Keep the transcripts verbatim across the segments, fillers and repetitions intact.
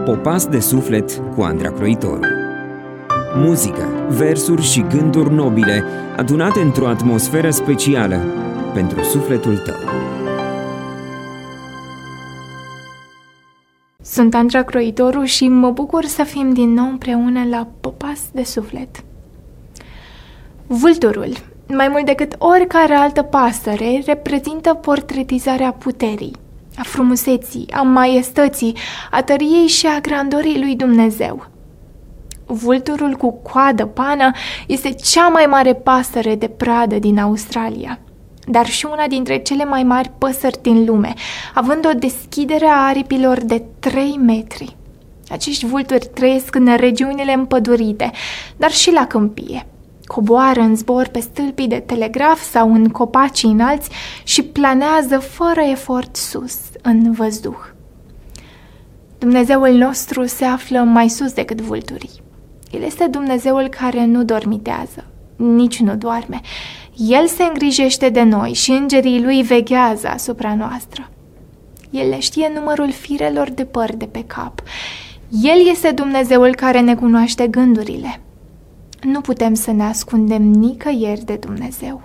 Popas de suflet cu Andra Croitoru. Muzică, versuri și gânduri nobile adunate într-o atmosferă specială pentru sufletul tău. Sunt Andra Croitoru și mă bucur să fim din nou împreună la Popas de suflet. Vulturul, mai mult decât oricare altă pasăre, reprezintă portretizarea puterii, a frumuseții, a maiestății, a tăriei și a grandorii lui Dumnezeu. Vulturul cu coadă pană este cea mai mare pasăre de pradă din Australia, dar și una dintre cele mai mari păsări din lume, având o deschidere a aripilor de trei metri. Acești vulturi trăiesc în regiunile împădurite, dar și la câmpie. Coboară în zbor pe stâlpii de telegraf sau în copacii înalți și planează fără efort sus, în văzduh. Dumnezeul nostru se află mai sus decât vulturii. El este Dumnezeul care nu dormitează, nici nu doarme. El se îngrijește de noi și îngerii lui veghează asupra noastră. El le știe numărul firelor de păr de pe cap. El este Dumnezeul care ne cunoaște gândurile. Nu putem să ne ascundem nicăieri de Dumnezeu.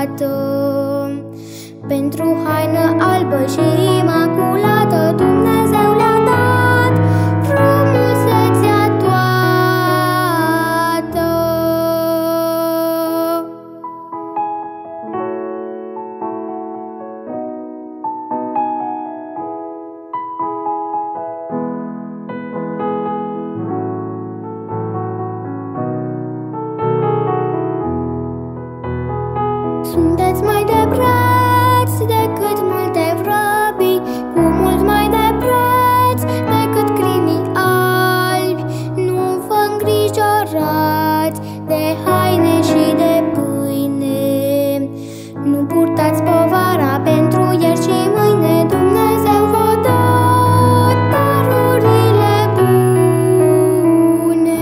Pentru haină albă și imaculată Dumnezeu le-a dat frumusețea toată. Sunteți mai de preț decât multe vrăbii, cu mult mai de preț decât crinii albi. Nu vă îngrijorați de haine și de pâine, nu purtați povara pentru ieri și mâine. Dumnezeu vă dă darurile bune.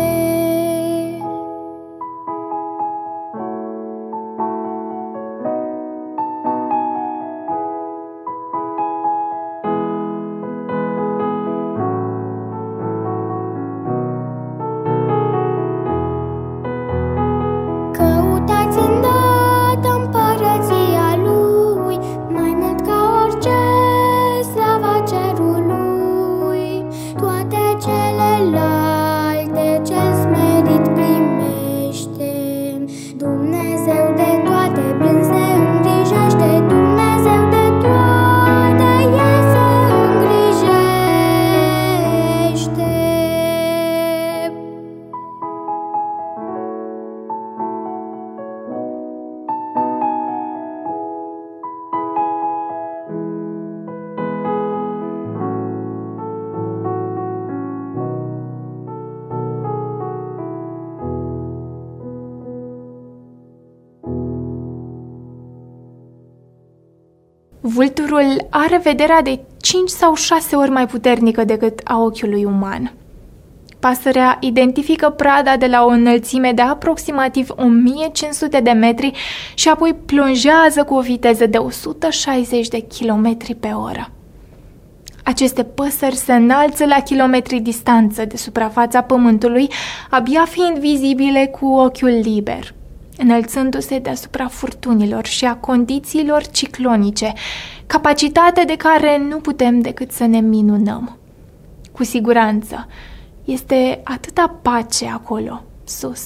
Căutați îndată împărăția Lui, mai mult ca orice, slava cerului. Toate celelalte ce-l smerit primește. Dumnezeu de toate plâns se îngrijește. Dumnezeu de toate El se îngrijește. Vulturul are vederea de cinci sau șase ori mai puternică decât a ochiului uman. Pasărea identifică prada de la o înălțime de aproximativ o mie cinci sute de metri și apoi plonjează cu o viteză de o sută șaizeci de kilometri pe oră. Aceste păsări se înalță la kilometri distanță de suprafața pământului, abia fiind vizibile cu ochiul liber, înălțându-se deasupra furtunilor și a condițiilor ciclonice, capacitate de care nu putem decât să ne minunăm. Cu siguranță, este atâta pace acolo, sus.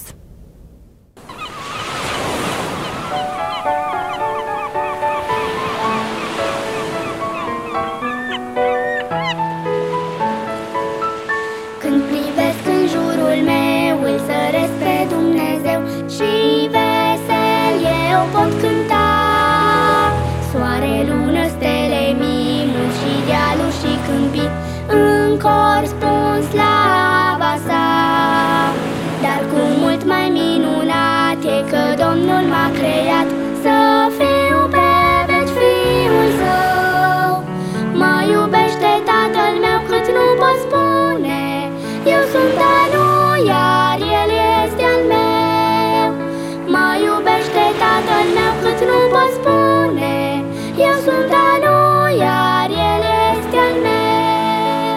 Când privesc în jurul meu, îl săresc pe Dumnezeu și vesel eu pot cânta. Soare, lună, stele, mii, munți și dealuri și câmpii, în cor spun slava sa. Dar cu mult mai minunat e că Domnul m-a creat să fiu pe veci fiul său. Mă iubește Tatăl meu cât nu pot spune, eu sunt a lui, iar El este al meu. Mă iubește Tatăl meu cât nu pot spune, eu sunt a lui, iar El este al meu.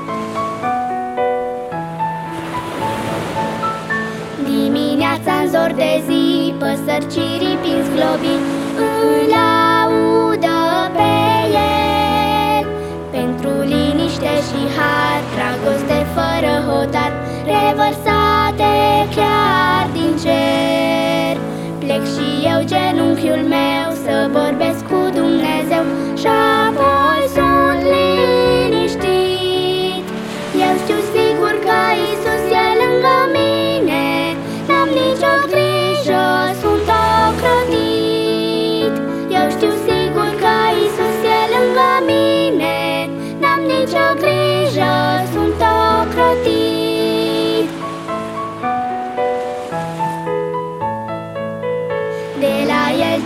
Dimineața în zor de zi, păsări ciripind sclobii îl laudă pe El. Pentru liniște și har, dragoste fără hotar, revărsate chiar din cer. Plec și eu genunchiul meu să vorbesc cu Dumnezeu și apoi sunt liniștit. Eu știu sigur că Iisus e lângă mine, n-am nicio grijă, sunt ocrotit. Eu știu sigur că Iisus e lângă mine, n-am nicio grijă, sunt ocrotit. De la El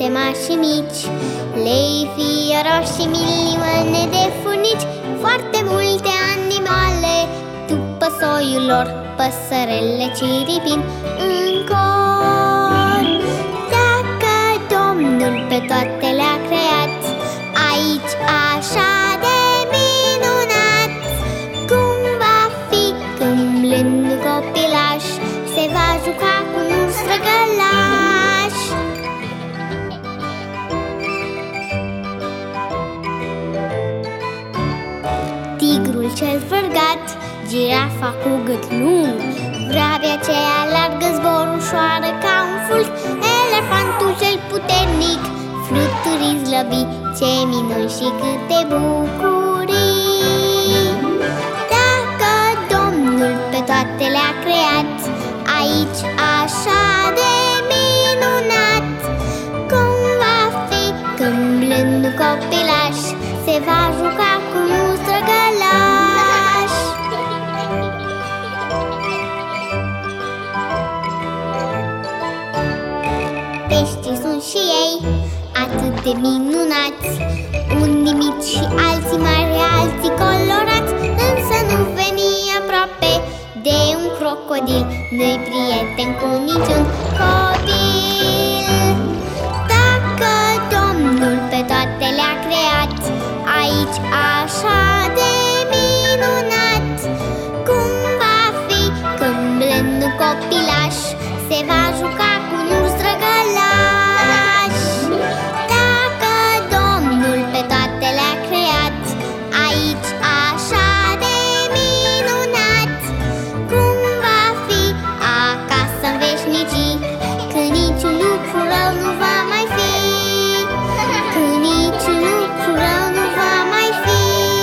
frumoase mari și mici, lei, fioroși și milioane de furnici, foarte multe animale după soiul lor, păsărele ciripind în cor. Dacă Domnul pe toate le-a creat aici așa de minunat, cum va fi când blândul copilaș se va juca cu un urs drăgălaș? Tigrul cel zvârgat, girafa cu gât lung, vrabia ce alargă zbor ușoară ca un fulg, elefantul cel puternic, fluturii slăbi, ce minuni și câte bucurii. Dacă Domnul pe toate le-a creat aici așa de minunat, cum va fi când blândul copilaș se va juca cu un străgălaș? Peștii sunt și ei atât de minunați, unii mici și alții mari, alții colorați, însă nu veni aproape de un crocodil, nu-i prieten cu niciun copil. Dacă Domnul pe toate le-a creat aici așa de minunat, cum va fi când blândul copilaș se va juca cu un urs drăgălaș? Dacă Domnul pe toate le-a creat aici așa de minunat, cum va fi acasă în veșnicii, când niciun lucru rău nu va mai fi, când niciun lucru rău nu va mai fi.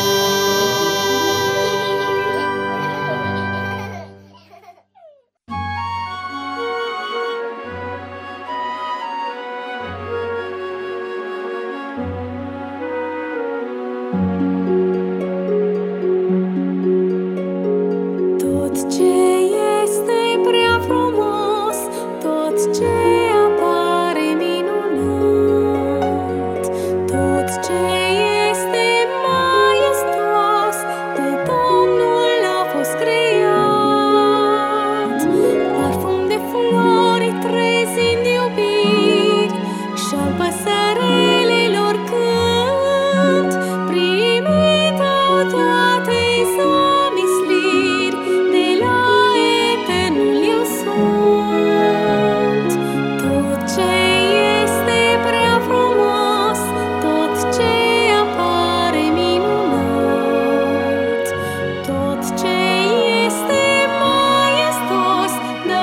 Tot ce este prea frumos, tot ce apare minunat, tot ce este maestos, de Domnul a fost creat. Parfum de flori trezind iubiri și-al păsărelelor cânt, primită toate-i zamisliri, de la Eternul eu sunt. Tot ce este prea frumos, tot ce apare minunat, tot ce este maestos, da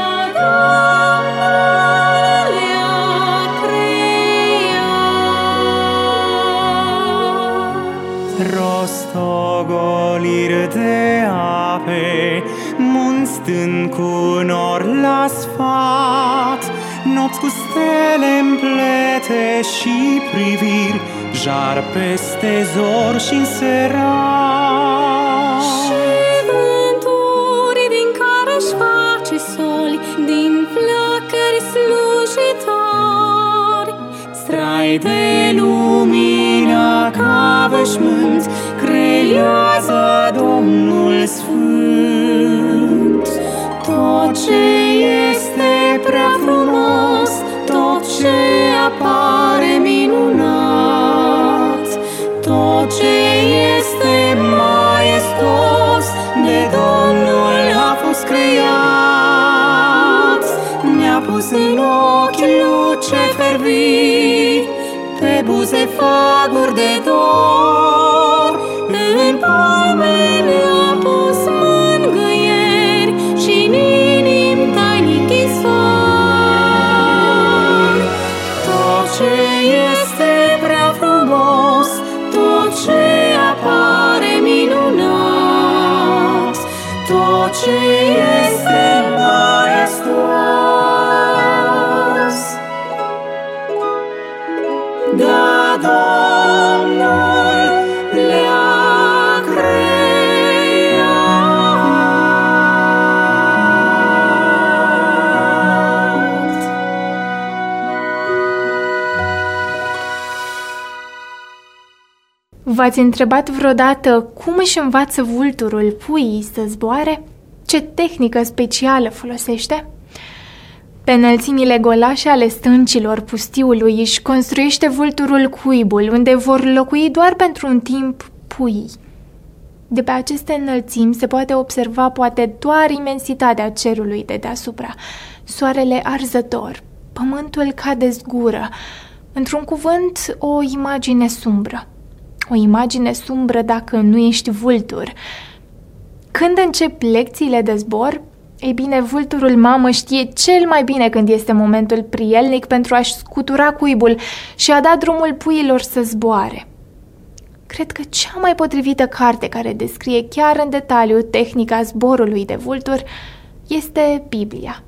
Domnul le-a creat. Rostogoliri de ape, munți stând cu nor la sfat, nopți cu stele-n plete și priviri, jar peste zor și-n serat. Și vânturi din care își face soli, din flăcări slujitori, strai de lumină ca veșmânt, creează Domnul Sfânt. Tot ce este prea frumos, tot ce apare minunat, tot ce este maestos, de Domnul a fost creat. Ne-a pus în ochi luce ferviri, pe buze faguri de dor, în palme ne-a pus mângâieri și în inimi tainic izvor. Tot ce este prea frumos, tot ce apare minunat, tot ce este maestos, da Domnul le-a creat. V-ați întrebat vreodată cum își învață vulturul puii să zboare? Ce tehnică specială folosește? Pe înălțimile golașe ale stâncilor pustiului își construiește vulturul cuibul, unde vor locui doar pentru un timp puii. De pe aceste înălțimi se poate observa poate doar imensitatea cerului de deasupra, soarele arzător, pământul ca de zgură, într-un cuvânt, o imagine sumbră. O imagine sumbră dacă nu ești vultur. Când încep lecțiile de zbor, ei bine, vulturul mamă știe cel mai bine când este momentul prielnic pentru a-și scutura cuibul și a da drumul puiilor să zboare. Cred că cea mai potrivită carte care descrie chiar în detaliu tehnica zborului de vultur este Biblia.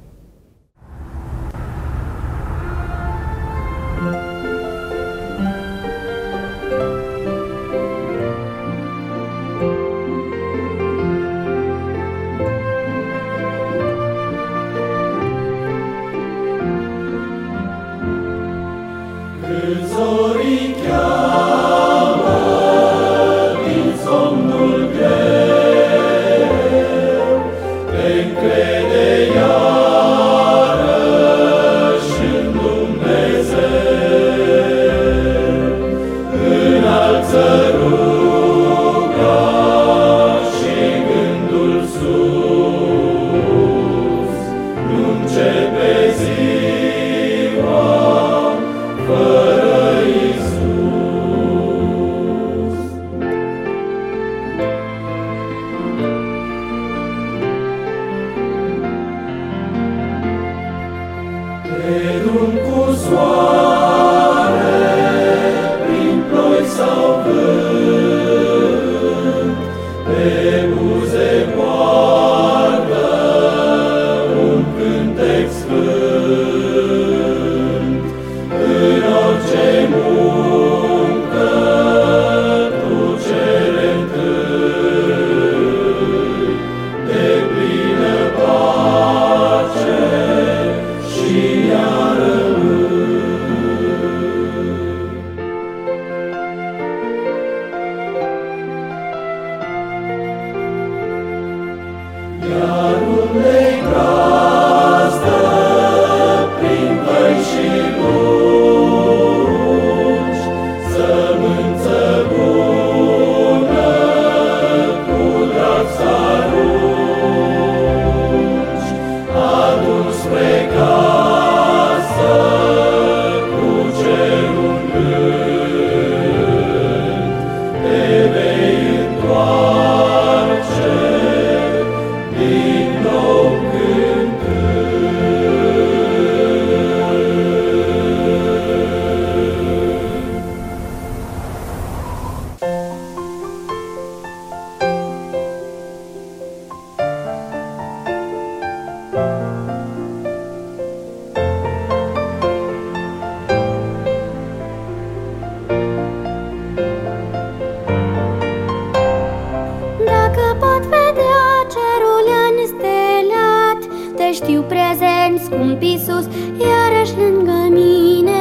știu prezent, scump Iisus, iarăși lângă mine.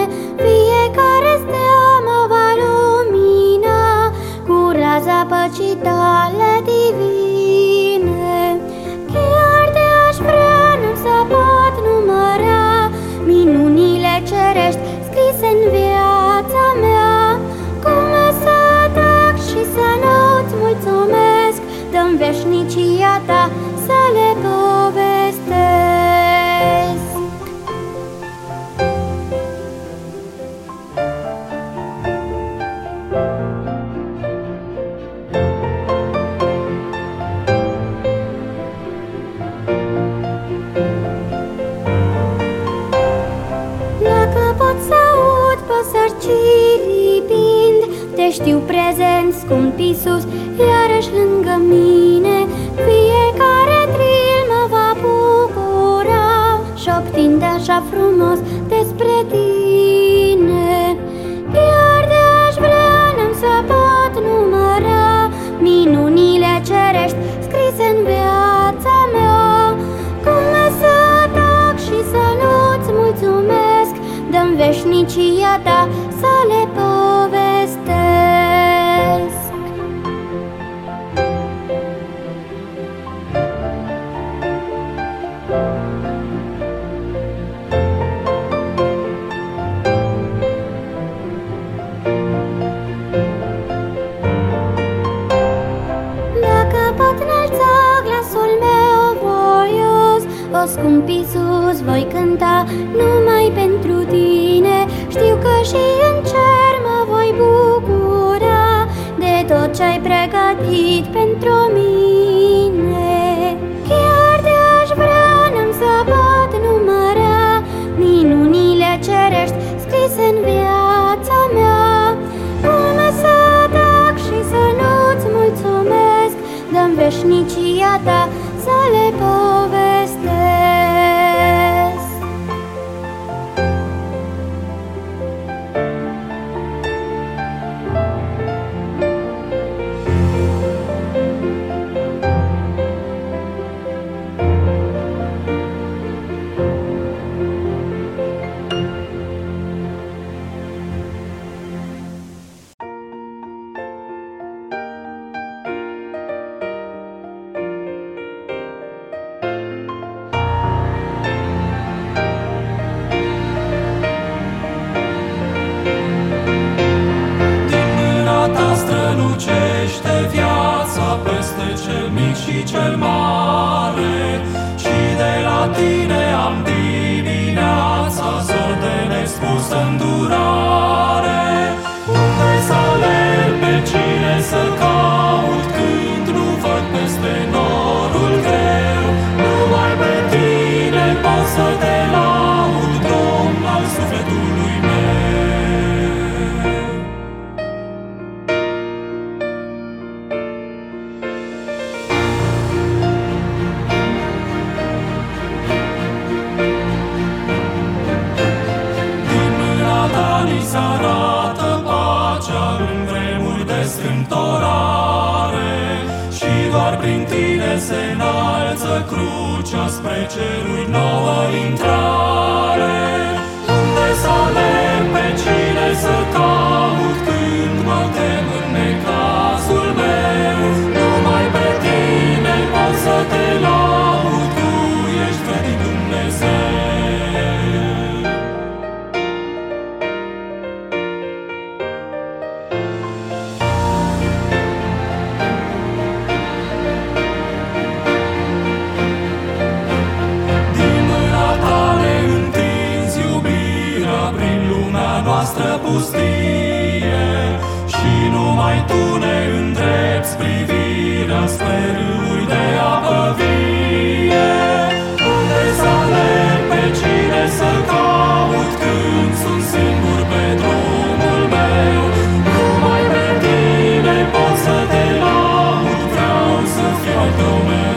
Fiecare stea mă va lumina cu raza păcii tale divine. Chiar de-aș vrea, nu să pot număra minunile cerești scrise în viața mea. Cum să tac și să nu-ți mulțumesc, dă-mi veșnicia ta să le povestesc. Dacă pot să aud păsări ciripind, te știu prezent, scump Iisus, iarăși lângă mine. Fiecare tril mă va bucura, șoptind așa frumos despre tine. Iar de-aș vrea, n-am să pot număra minunile cerești scrise în viața mea. Cum să tac și să nu-ți mulțumesc, dă-mi veșnicia ta să le povestesc. scump Iisus, voi cânta numai pentru tine. Știu că și în cer mă voi bucura de tot ce-ai pregătit pentru mine. Chiar de-aș vrea, n-am să pot număra minunile cerești scrise în viața mea. Cum să tac și să nu-ți mulțumesc, dă-mi veșnicia ta să le povestesc. Și cel mare, și de la tine am dimineața zor de nespus îndurare. Unde să alerg, pe cine să caut, când nu văd peste norul greu? Numai pe tine pot să te laud, Domn al sufletului meu. Se arată pacea în vremuri de strâmtorare, și doar prin tine se înalță crucea spre ceruri nouă intrare. Unde să alerg, pe cine să caut, când mă tem în necazul meu? Numai pe tine pot să te laud, tu ești vrednic Dumnezeu. Noastră pustie, și numai tu ne îndrepți privirea spre râuri de apă vie. Unde să alerg, pe cine să caut, când sunt singur pe drumul meu? Numai pe tine pot să te laud, vreau să fiu al tău mereu.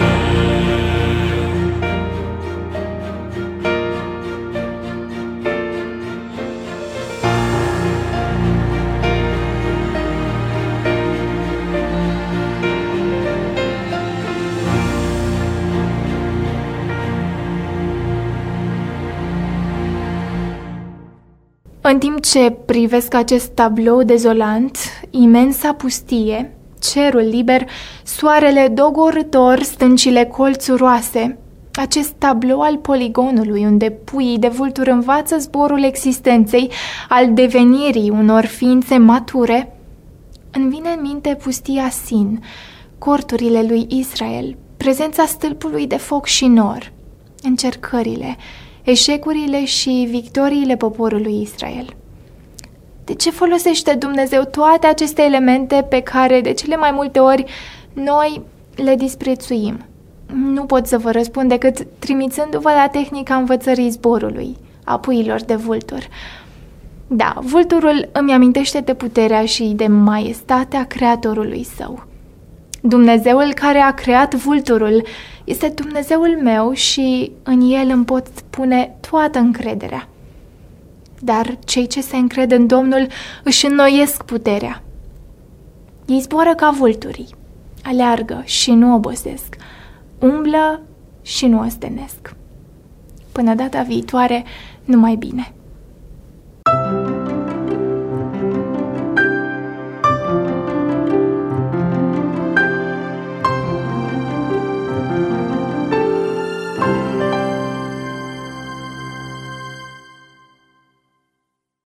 În timp ce privesc acest tablou dezolant, imensa pustie, cerul liber, soarele dogorător, stâncile colțuroase, acest tablou al poligonului unde puii de vulturi învață zborul existenței, al devenirii unor ființe mature, îmi vine în minte pustia Sin, corturile lui Israel, prezența stâlpului de foc și nor, încercările, eșecurile și victoriile poporului Israel. De ce folosește Dumnezeu toate aceste elemente pe care de cele mai multe ori noi le disprețuim? Nu pot să vă răspund decât trimițându-vă la tehnica învățării zborului a puiilor de vultur. Da, vulturul îmi amintește de puterea și de maestatea creatorului său. Dumnezeul care a creat vulturul este Dumnezeul meu și în el îmi pot pune toată încrederea. Dar cei ce se încred în Domnul își înnoiesc puterea. Ei zboară ca vulturii, aleargă și nu obosesc, umblă și nu ostenesc. Până data viitoare, numai bine!